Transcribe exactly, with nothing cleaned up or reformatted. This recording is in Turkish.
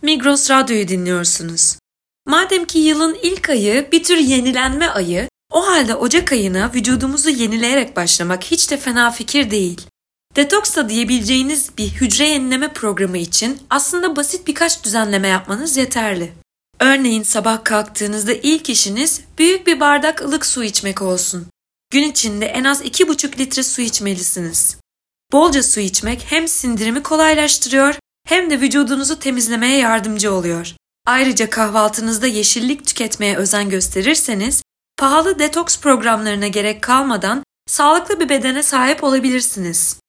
Migros Radyo'yu dinliyorsunuz. Madem ki yılın ilk ayı bir tür yenilenme ayı, o halde Ocak ayına vücudumuzu yenileyerek başlamak hiç de fena fikir değil. Detoks'ta diyebileceğiniz bir hücre yenileme programı için aslında basit birkaç düzenleme yapmanız yeterli. Örneğin sabah kalktığınızda ilk işiniz büyük bir bardak ılık su içmek olsun. Gün içinde en az iki buçuk litre su içmelisiniz. Bolca su içmek hem sindirimi kolaylaştırıyor hem de vücudunuzu temizlemeye yardımcı oluyor. Ayrıca kahvaltınızda yeşillik tüketmeye özen gösterirseniz pahalı detoks programlarına gerek kalmadan sağlıklı bir bedene sahip olabilirsiniz.